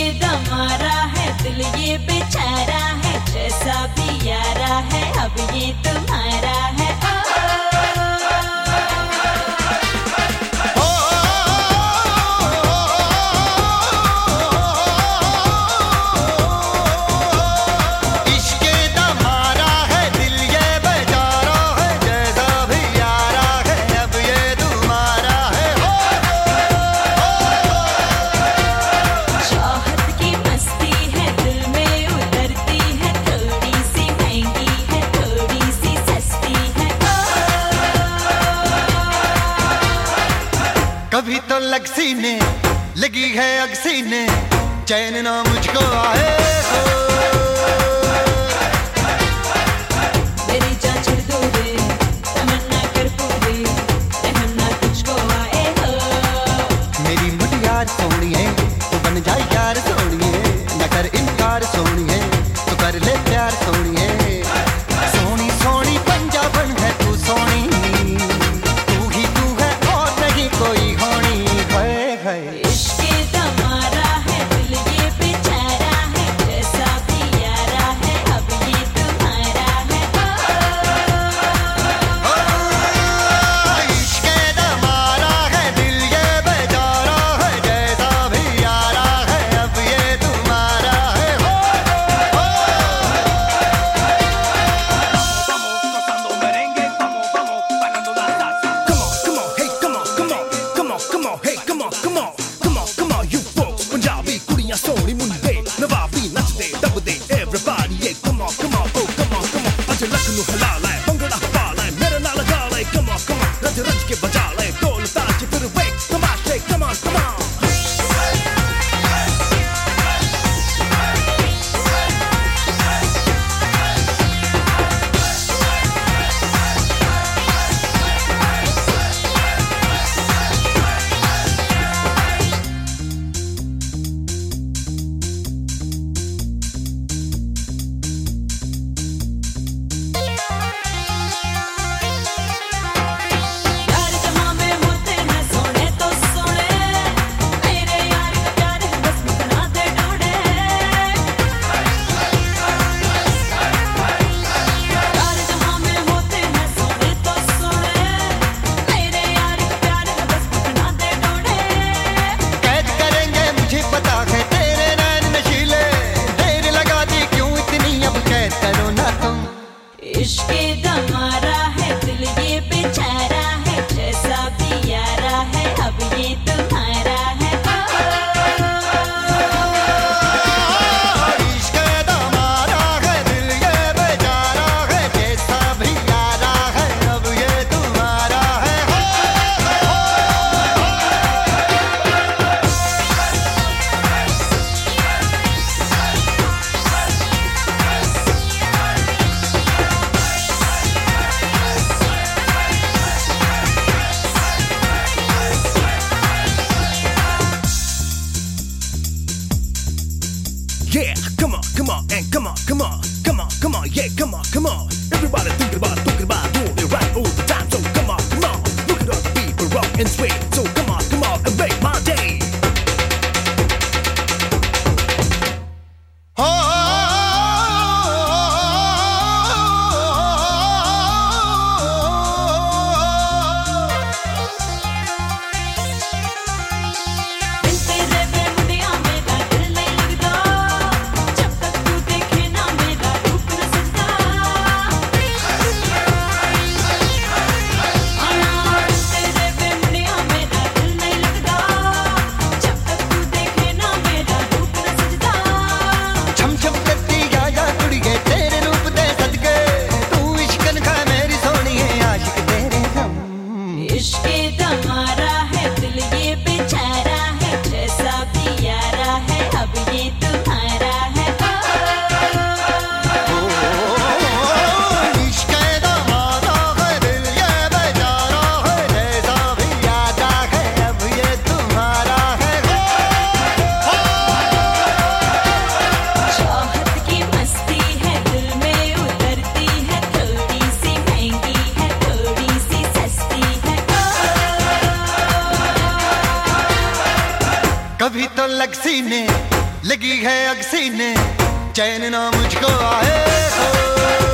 दमारा है दिल ये बेचारा है, जैसा भी यारा है अब ये तुम्हारा है। कभी तो लगसी ने लगी है अगसी ने, चैन ना मुझको आए हो। मेरी जान छोड़ दो रे, तमन्ना कर पूरे, रहम ना तुझको आए हो। मेरी मुटियार सोनिए तो बन जाए यार सोनिए, न कर इनकार सोनिए तो कर ले प्यार सोनिए। सोनी सोनी पंजाबन है तू सोनी, तू ही तू है और नहीं कोई होनी। इश्क दमारा है दिल ये बेचारा है, जैसा भी यारा है अब ये तुम्हारा है। इश्क दमारा है दिल ये बेचारा है, जैसा भी यारा है अब ये तुम्हारा है। Vamos gozando merengue, vamos bailando la salsa. Come on, hey, come on, hey, come on, you folks. Punjabi kudiyan soni munde, nawabi nachde dabde, everybody, yeah, come on, oh, come on. Aaj lak nu hala lai, bhangra pa lai, mere naal ga lai, come on, raj raj ke baja lai, dol taaj fir wake, tamashe, come on. यार जहां में होते हैं सोने तो सोने, मेरे यार का प्यार है बस बना दे डोडे। यार जहां में होते हैं सोने तो सोने, मेरे यार का प्यार है बस बना दे डोडे। कैद करेंगे मुझे पता है तेरे नैन नशीले, देर लगा दी क्यों इतनी, अब कैद करो ना तुम। इश्क दमारा है दिल ये बेचारा है, जैसा भी यारा है अब ये तुम्हारा है। इश्क दमारा है दिल ये बेचारा है, जैसा भी यारा है अब ये तुम्हारा है। Yeah, come on, and come on, yeah, come on. Everybody thinking about doing it right all the time. So come on, look at all the people rock and sway. So come on, and make my day. बिन तेरे बेमुनिया मेरा दिल नहीं लगता, जब तक तू देखे ना मेरा रूप न सजता। तेरे बेमुनिया मेरा दिल नहीं लगता, जब तक तू देखे ना मेरा रूप न सजता। छम छम करती या कुड़िए तेरे रूप दे सदके, तू इश्कन खा मेरी सोनी है आशिक तेरे हम। इश्क दमारा है दिल ये बेचारा है, जैसा भी यारा है अब ये तुम्हारा है। इश्क दमारा है दिल ये बेचारा है, जैसा भी यारा है अब ये तुम्हारा है। चाहत की मस्ती है दिल में उतरती है, थोड़ी सी महंगी है थोड़ी सी सस्ती है। कभी तो लगसी ने लगी है अग सीने चैन ना मुझको आए हो।